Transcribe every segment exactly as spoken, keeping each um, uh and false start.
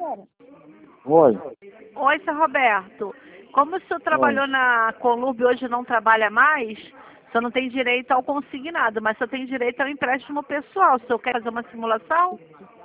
Oi. Oi, seu Roberto. Como o senhor trabalhou Oi. na Conlub e hoje não trabalha mais, o senhor não tem direito ao consignado, mas o senhor tem direito ao empréstimo pessoal. O senhor quer fazer uma simulação?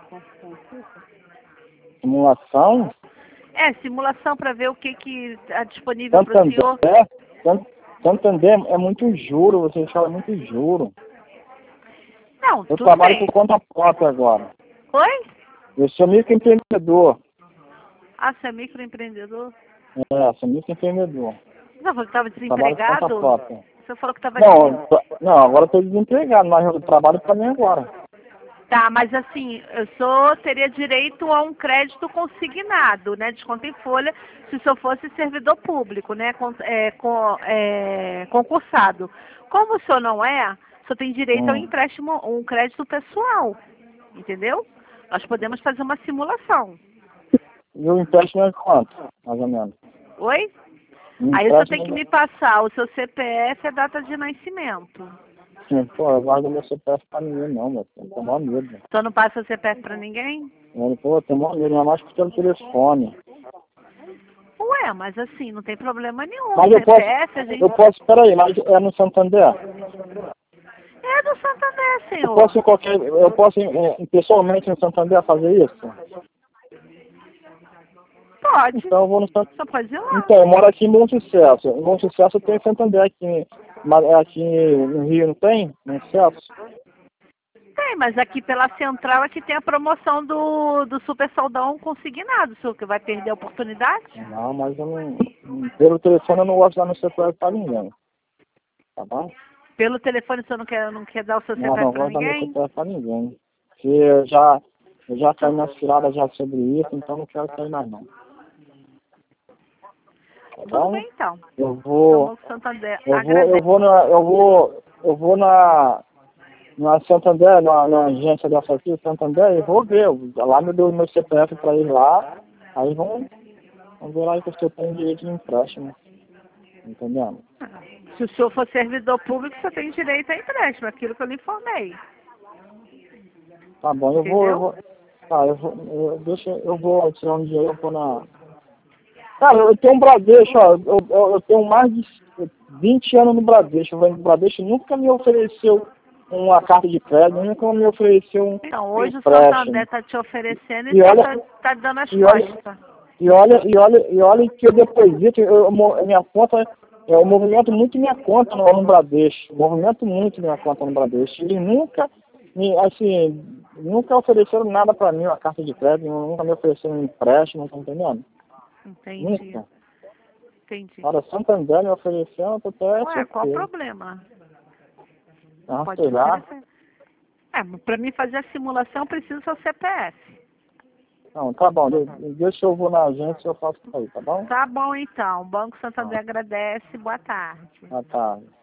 Simulação? É, simulação para ver o que que está disponível para o Santander? senhor. Sant- Santander é muito juro, você fala muito juro. Não, Eu tudo trabalho bem. por conta própria agora. Oi? Eu sou microempreendedor. Ah, você é microempreendedor? É, sou microempreendedor. Você falou que estava Eu trabalho por conta desempregado? própria. Você falou que estava Não, desempregado. eu tô- não, agora eu estou desempregado, mas eu trabalho para mim agora. Tá, mas assim, eu só teria direito a um crédito consignado, né? Desconto em folha, se o senhor fosse servidor público, né? Con- é, com- é, concursado. Como o senhor não é, o senhor tem direito a um Hum. empréstimo, um crédito pessoal, entendeu? Nós podemos fazer uma simulação. E o empréstimo é quanto, mais ou menos? Oi? O Aí o senhor tem empréstimo que me passar o seu C P F e a data de nascimento. Sim, pô, eu guardo meu C P F pra ninguém não, meu. Eu tenho maior medo. O senhor não passa o C P F para ninguém? Eu, pô, eu tenho maior medo, ainda mais pelo telefone. Ué, mas assim, não tem problema nenhum. Mas eu C P F a posso, gente... eu posso, peraí, mas é no Santander? É do Santander, Eu senhor. posso em qualquer, eu posso é, pessoalmente no Santander fazer isso? Pode. Então eu vou no Santander. Só pode ir lá. Então, eu moro aqui em Bom Sucesso. Em Bom Sucesso tem Santander aqui, mas aqui no Rio não tem? Bom Sucesso? Tem, mas aqui pela central aqui tem a promoção do, do Super Saudão consignado. O senhor que vai perder a oportunidade? Não, mas eu não, pelo telefone eu não gosto de dar meu C P F pra ninguém. Tá bom? Pelo telefone o senhor não quer, não quer dar o seu Não, C P F não para vou dar meu ninguém? C P F pra ninguém. Porque eu já, eu já caí na cilada já sobre isso, então não quero cair mais não. Tá Tudo bom? bem então. Eu Então, vou, Banco Santander eu vou, agradece. eu vou na, eu vou, eu vou na, na Santander, na, na agência dessa aqui, Santander, e vou ver. Lá me deu meu C P F pra ir lá, aí vamos, vamos ver lá que eu tenho direito de empréstimo. Entendendo? Se o senhor for servidor público, o senhor tem direito a empréstimo, aquilo que eu lhe informei. Tá bom, eu vou, eu Entendeu? vou, tá, eu vou, eu, deixa, eu vou tirar um dinheiro, eu vou na... Cara, eu tenho um Bradesco, ó, eu, eu, eu tenho mais de vinte anos no Bradesco, o Bradesco nunca me ofereceu uma carta de crédito, nunca me ofereceu um Então, hoje o Santander empréstimo. está te oferecendo e E você olha, está tá dando as e olha, costas. e olha, e olha, e olha que eu deposito, eu, eu, minha conta, eu movimento muito minha conta no, no Bradesco, movimento muito minha conta no Bradesco. Eles nunca, me, assim, nunca ofereceram nada para mim, uma carta de crédito, nunca me ofereceram um empréstimo, tá entendendo? Entendi. Nunca. Entendi. Agora, Santander me ofereceu, eu tô até Ué, qual o surpreso. problema? Ah, Pode sei lá. oferecer. É, para mim fazer a simulação, eu preciso do seu C P F. Não, tá bom, de- deixa eu vou na agência e eu faço isso aí, tá bom? Tá bom, então. O Banco Santander Ah, agradece. Boa tarde. tá, tá.